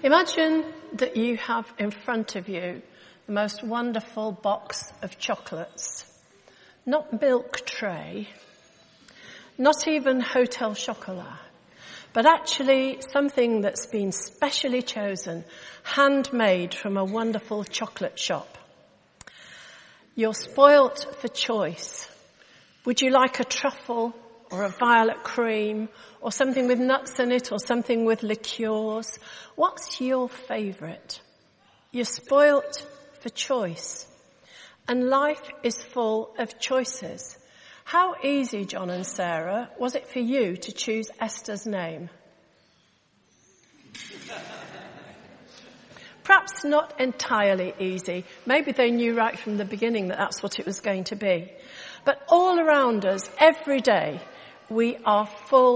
Imagine that you have in front of you the most wonderful box of chocolates. Not milk tray, not even Hotel Chocolat, but actually something that's been specially chosen, handmade from a wonderful chocolate shop. You're spoilt for choice. Would you like a truffle or a violet cream or something with nuts in it or something with liqueurs? What's your favourite? You're spoilt for choice. And life is full of choices. How easy, John and Sarah, was it for you to choose Esther's name? Perhaps not entirely easy. Maybe they knew right from the beginning that that's what it was going to be. But all around us, every day, we have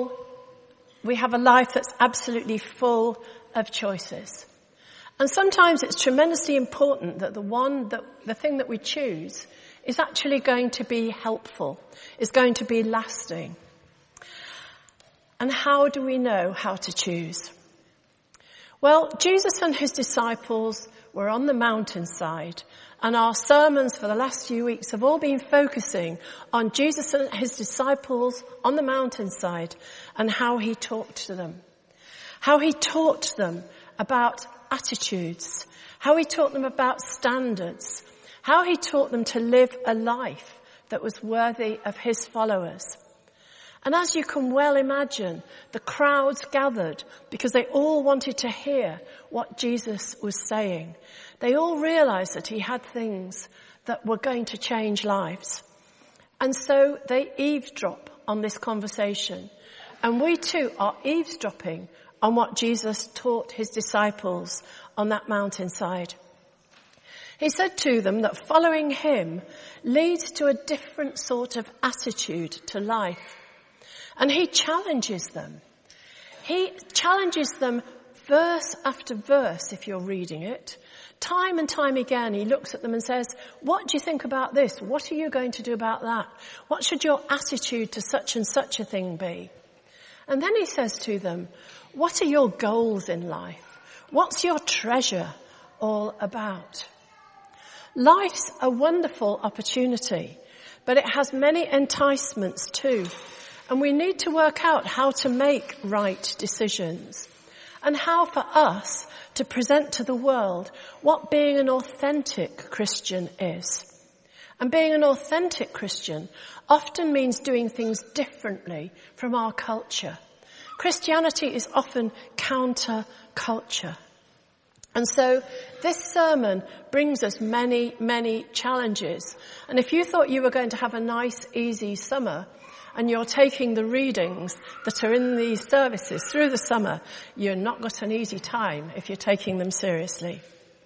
a life that's absolutely full of choices. And sometimes it's tremendously important that the thing that we choose is actually going to be helpful, is going to be lasting. And how do we know how to choose? Well, Jesus and his disciples were on the mountainside, and our sermons for the last few weeks have all been focusing on Jesus and his disciples on the mountainside and how he talked to them. How he taught them about attitudes, how he taught them about standards, how he taught them to live a life that was worthy of his followers. And as you can well imagine, the crowds gathered because they all wanted to hear what Jesus was saying. They all realized that he had things that were going to change lives. And so they eavesdrop on this conversation. And we too are eavesdropping on what Jesus taught his disciples on that mountainside. He said to them that following him leads to a different sort of attitude to life. And he challenges them. He challenges them verse after verse, if you're reading it. Time and time again, he looks at them and says, what do you think about this? What are you going to do about that? What should your attitude to such and such a thing be? And then he says to them, what are your goals in life? What's your treasure all about? Life's a wonderful opportunity, but it has many enticements too. And we need to work out how to make right decisions and how for us to present to the world what being an authentic Christian is. And being an authentic Christian often means doing things differently from our culture. Christianity is often counter-culture. And so this sermon brings us many, many challenges. And if you thought you were going to have a nice, easy summer, and you're taking the readings that are in these services through the summer, you're not got an easy time if you're taking them seriously.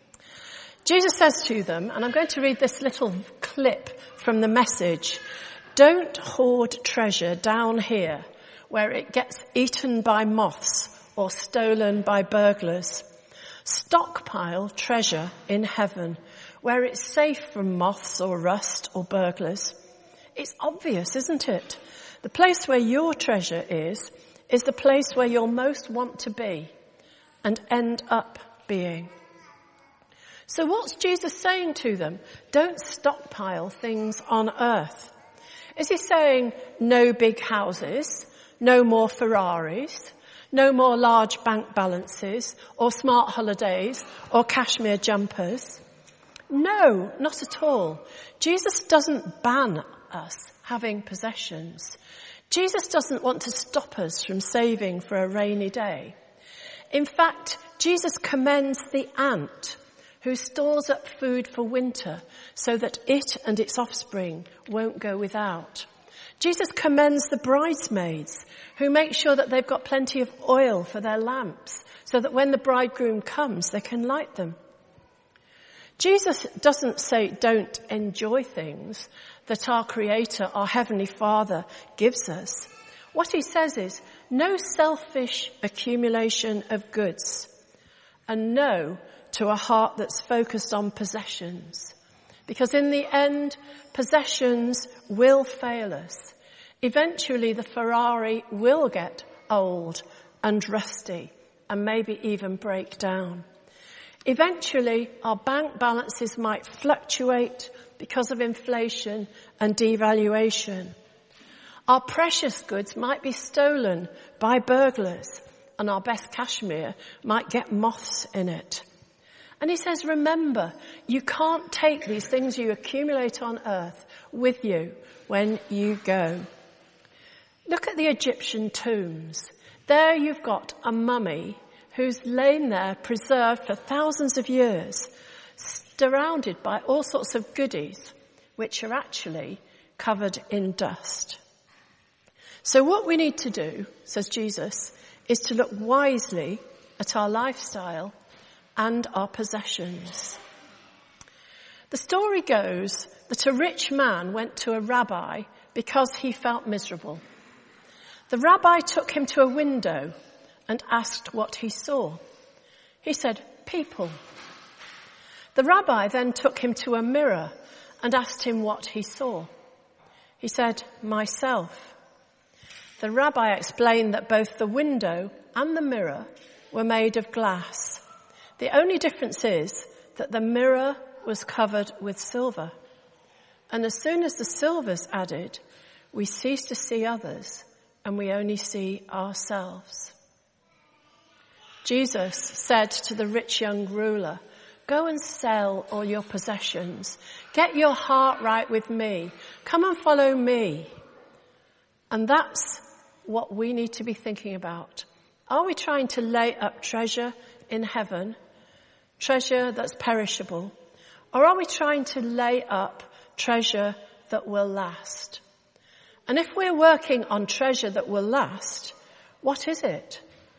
Jesus says to them, and I'm going to read this little clip from the Message, don't hoard treasure down here where it gets eaten by moths or stolen by burglars. Stockpile treasure in heaven where it's safe from moths or rust or burglars. It's obvious, isn't it? The place where your treasure is the place where you'll most want to be and end up being. So what's Jesus saying to them? Don't stockpile things on earth. Is he saying no big houses, no more Ferraris, no more large bank balances or smart holidays or cashmere jumpers? No, not at all. Jesus doesn't ban us having possessions. Jesus doesn't want to stop us from saving for a rainy day. In fact, Jesus commends the ant who stores up food for winter so that it and its offspring won't go without. Jesus commends the bridesmaids who make sure that they've got plenty of oil for their lamps so that when the bridegroom comes, they can light them. Jesus doesn't say don't enjoy things that our Creator, our Heavenly Father, gives us. What he says is no selfish accumulation of goods and no to a heart that's focused on possessions. Because in the end, possessions will fail us. Eventually the Ferrari will get old and rusty and maybe even break down. Eventually, our bank balances might fluctuate because of inflation and devaluation. Our precious goods might be stolen by burglars, and our best cashmere might get moths in it. And he says, remember, you can't take these things you accumulate on earth with you when you go. Look at the Egyptian tombs. There you've got a mummy who's lain there preserved for thousands of years, surrounded by all sorts of goodies, which are actually covered in dust. So what we need to do, says Jesus, is to look wisely at our lifestyle and our possessions. The story goes that a rich man went to a rabbi because he felt miserable. The rabbi took him to a window and asked what he saw. He said, people. The rabbi then took him to a mirror and asked him what he saw. He said, myself. The rabbi explained that both the window and the mirror were made of glass. The only difference is that the mirror was covered with silver. And as soon as the silver's added, we cease to see others and we only see ourselves. Jesus said to the rich young ruler, go and sell all your possessions. Get your heart right with me. Come and follow me. And that's what we need to be thinking about. Are we trying to lay up treasure in heaven, treasure that's perishable, or are we trying to lay up treasure that will last? And if we're working on treasure that will last, what is it?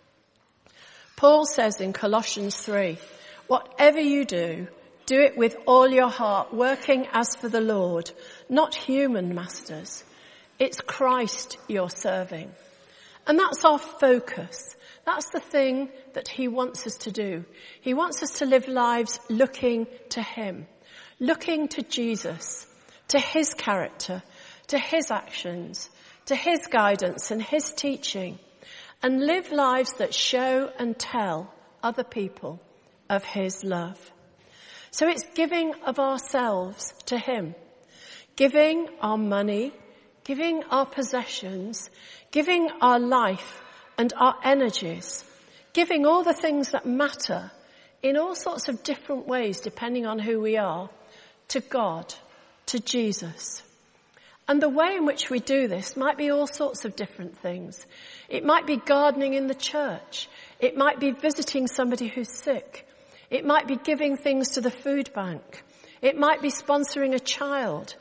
Paul says in Colossians 3, whatever you do, do it with all your heart, working as for the Lord, not human masters. It's Christ you're serving. And that's our focus. That's the thing that he wants us to do. He wants us to live lives looking to him, looking to Jesus, to his character, to his actions, to his guidance and his teaching, and live lives that show and tell other people of his love. So it's giving of ourselves to him, giving our money, giving our possessions, giving our life and our energies, giving all the things that matter in all sorts of different ways depending on who we are, to God, to Jesus. And the way in which we do this might be all sorts of different things. It might be gardening in the church. It might be visiting somebody who's sick. It might be giving things to the food bank. It might be sponsoring a child,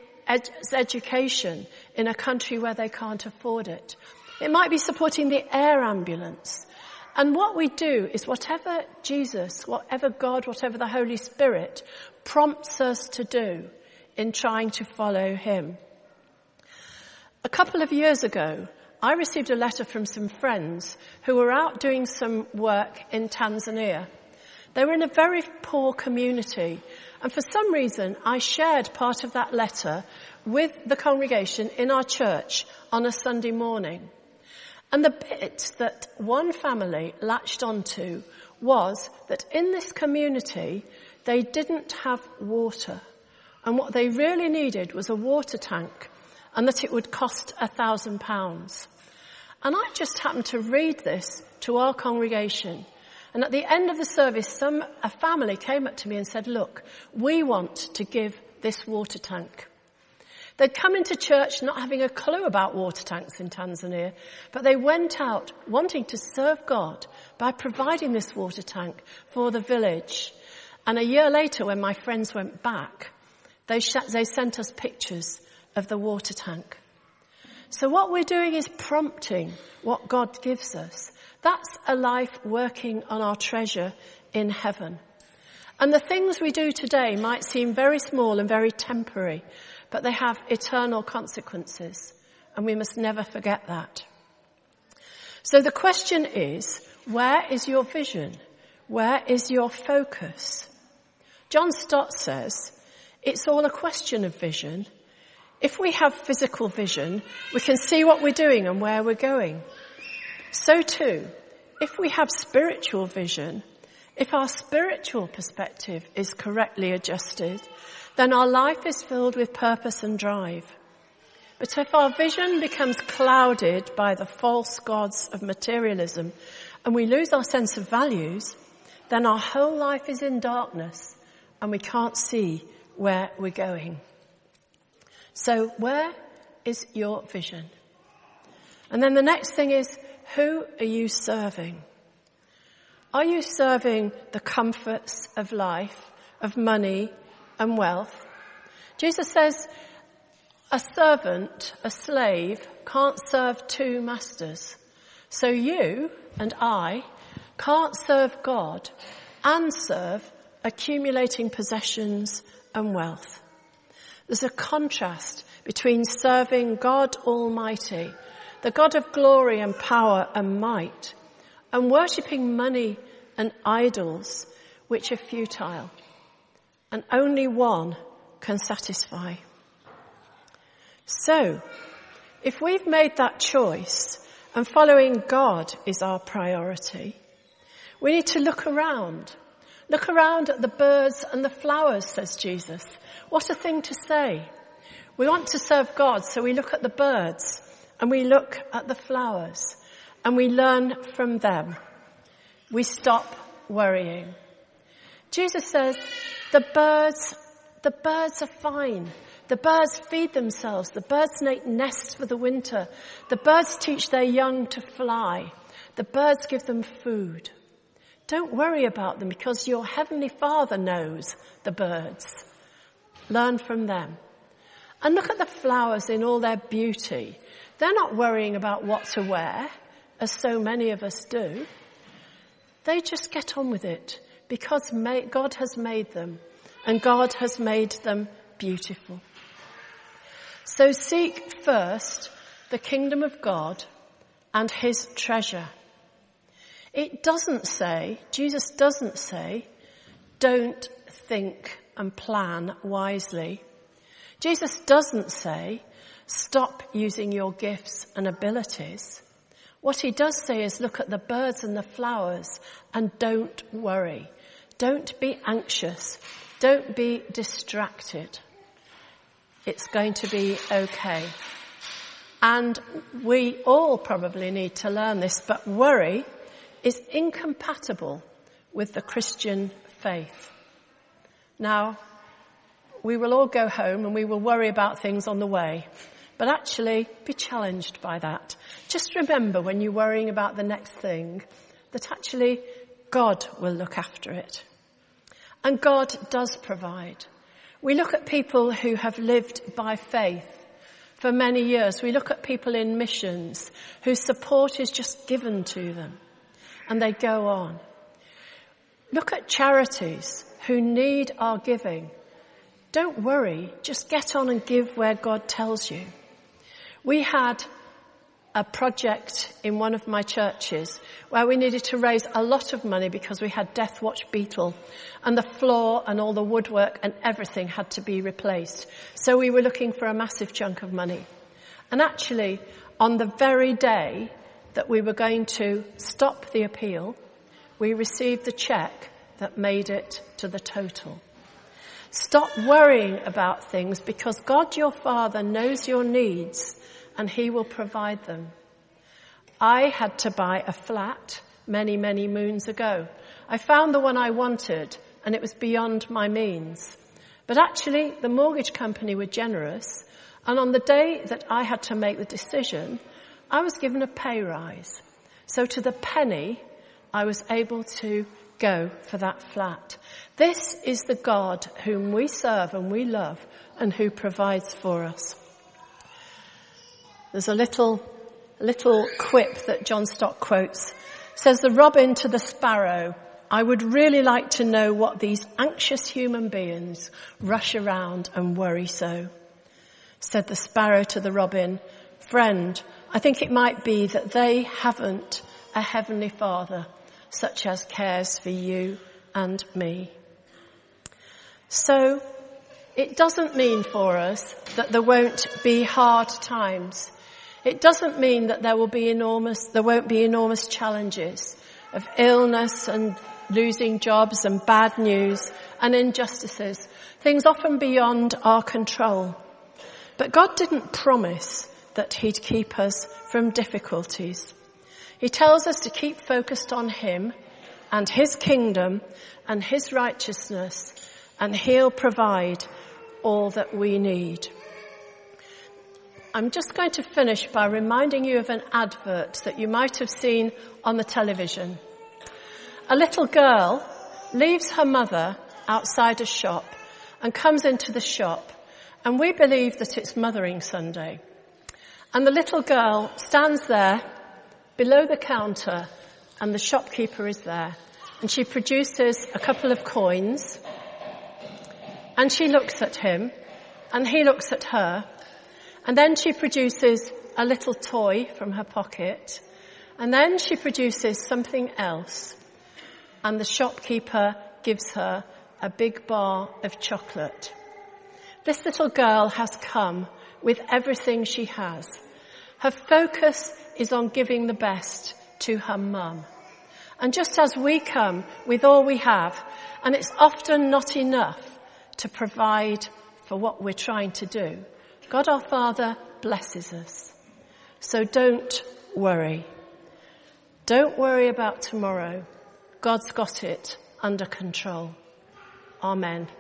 education in a country where they can't afford it. It might be supporting the air ambulance. And what we do is whatever Jesus, whatever God, whatever the Holy Spirit prompts us to do in trying to follow him. A couple of years ago, I received a letter from some friends who were out doing some work in Tanzania. They were in a very poor community, and for some reason I shared part of that letter with the congregation in our church on a Sunday morning. And the bit that one family latched onto was that in this community they didn't have water, and what they really needed was a water tank, and that it would cost £1,000. And I just happened to read this to our congregation. And at the end of the service, a family came up to me and said, look, we want to give this water tank. They'd come into church not having a clue about water tanks in Tanzania, but they went out wanting to serve God by providing this water tank for the village. And a year later, when my friends went back, they sent us pictures of the water tank. So what we're doing is prompting what God gives us. That's a life working on our treasure in heaven. And the things we do today might seem very small and very temporary, but they have eternal consequences, and we must never forget that. So the question is, where is your vision? Where is your focus? John Stott says, it's all a question of vision. If we have physical vision, we can see what we're doing and where we're going. So too, if we have spiritual vision, if our spiritual perspective is correctly adjusted, then our life is filled with purpose and drive. But if our vision becomes clouded by the false gods of materialism and we lose our sense of values, then our whole life is in darkness and we can't see where we're going. So where is your vision? And then the next thing is, who are you serving? Are you serving the comforts of life, of money and wealth? Jesus says a servant, a slave, can't serve two masters. So you and I can't serve God and serve accumulating possessions and wealth. There's a contrast between serving God Almighty, the God of glory and power and might, and worshipping money and idols which are futile, and only one can satisfy. So, if we've made that choice and following God is our priority, we need to look around. Look around at the birds and the flowers, says Jesus. What a thing to say. We want to serve God, so we look at the birds and we look at the flowers and we learn from them. We stop worrying. Jesus says the birds are fine. The birds feed themselves. The birds make nests for the winter. The birds teach their young to fly. The birds give them food. Don't worry about them because your heavenly Father knows the birds. Learn from them. And look at the flowers in all their beauty. They're not worrying about what to wear, as so many of us do. They just get on with it because God has made them, and God has made them beautiful. So seek first the kingdom of God and his treasure. Jesus doesn't say, don't think and plan wisely. Jesus doesn't say, stop using your gifts and abilities. What he does say is look at the birds and the flowers and don't worry. Don't be anxious. Don't be distracted. It's going to be okay. And we all probably need to learn this, but worry is incompatible with the Christian faith. Now, we will all go home and we will worry about things on the way, but actually be challenged by that. Just remember when you're worrying about the next thing that actually God will look after it. And God does provide. We look at people who have lived by faith for many years. We look at people in missions whose support is just given to them and they go on. Look at charities who need our giving. Don't worry, just get on and give where God tells you. We had a project in one of my churches where we needed to raise a lot of money because we had Death Watch beetle and the floor and all the woodwork and everything had to be replaced. So we were looking for a massive chunk of money. And actually, on the very day that we were going to stop the appeal, we received the cheque that made it to the total. Stop worrying about things because God, your Father, knows your needs and he will provide them. I had to buy a flat many, many moons ago. I found the one I wanted and it was beyond my means. But actually, the mortgage company were generous, and on the day that I had to make the decision, I was given a pay rise. So to the penny, I was able to go for that flat. This is the God whom we serve and we love and who provides for us. There's a little quip that John Stott quotes. It says, the robin to the sparrow, I would really like to know what these anxious human beings rush around and worry so. Said the sparrow to the robin, friend, I think it might be that they haven't a heavenly Father such as cares for you and me. So it doesn't mean for us that there won't be hard times. It doesn't mean that there won't be enormous challenges of illness and losing jobs and bad news and injustices, things often beyond our control. But God didn't promise that he'd keep us from difficulties. He tells us to keep focused on him and his kingdom and his righteousness, and he'll provide all that we need. I'm just going to finish by reminding you of an advert that you might have seen on the television. A little girl leaves her mother outside a shop and comes into the shop, and we believe that it's Mothering Sunday. And the little girl stands there below the counter, and the shopkeeper is there, and she produces a couple of coins, and she looks at him, and he looks at her, and then she produces a little toy from her pocket, and then she produces something else, and the shopkeeper gives her a big bar of chocolate. This little girl has come with everything she has. Her focus is on giving the best to her mum. And just as we come with all we have, and it's often not enough to provide for what we're trying to do, God our Father blesses us. So don't worry. Don't worry about tomorrow. God's got it under control. Amen.